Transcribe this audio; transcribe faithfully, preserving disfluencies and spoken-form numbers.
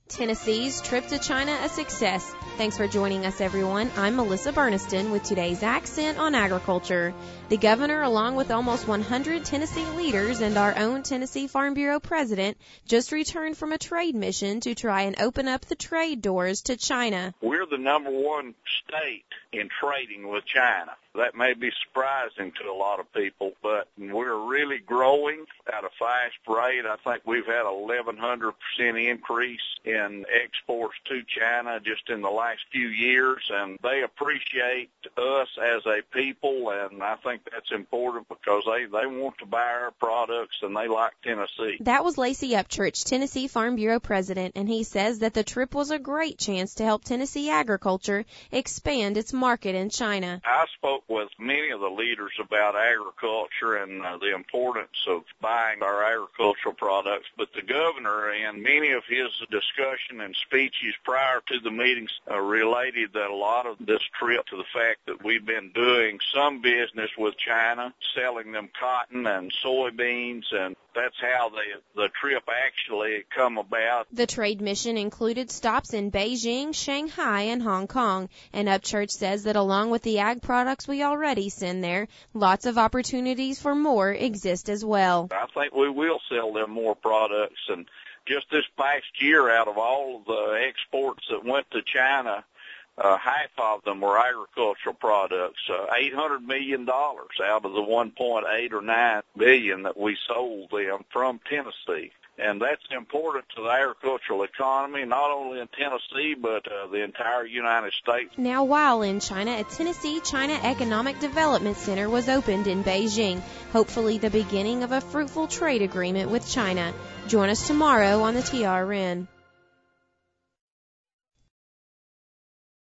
Tennessee's trip to China a success. Thanks for joining us, everyone. I'm Melissa Burniston with today's Accent on Agriculture. The governor, along with almost one hundred Tennessee leaders and our own Tennessee Farm Bureau president, just returned from a trade mission to try and open up the trade doors to China. We're the number one state in trading with China. That may be surprising to a lot of people, but we're really growing at a fast rate. I think we've had an eleven hundred percent increase in exports to China just in the last few years, and they appreciate us as a people, and I think that's important because they, they want to buy our products, and they like Tennessee. That was Lacey Upchurch, Tennessee Farm Bureau president, and he says that the trip was a great chance to help Tennessee agriculture expand its market in China. I spoke with many of the leaders about agriculture and uh, the importance of buying our agricultural products, but the governor and many of his discussion and speeches prior to the meetings uh, related that a lot of this trip to the fact that we've been doing some business with China, selling them cotton and soybeans, and that's how the, the trip actually come about. The trade mission included stops in Beijing, Shanghai, and Hong Kong, and Upchurch says that along with the ag products we already send there, lots of opportunities for more exist as well. I think we will sell them more products, and just this past year, out of all of the exports that went to China, Uh, half of them were agricultural products, uh, eight hundred million dollars out of the one point eight or nine billion that we sold them from Tennessee. And that's important to the agricultural economy, not only in Tennessee, but uh, the entire United States. Now, while in China, a Tennessee-China Economic Development Center was opened in Beijing, hopefully the beginning of a fruitful trade agreement with China. Join us tomorrow on the T R N.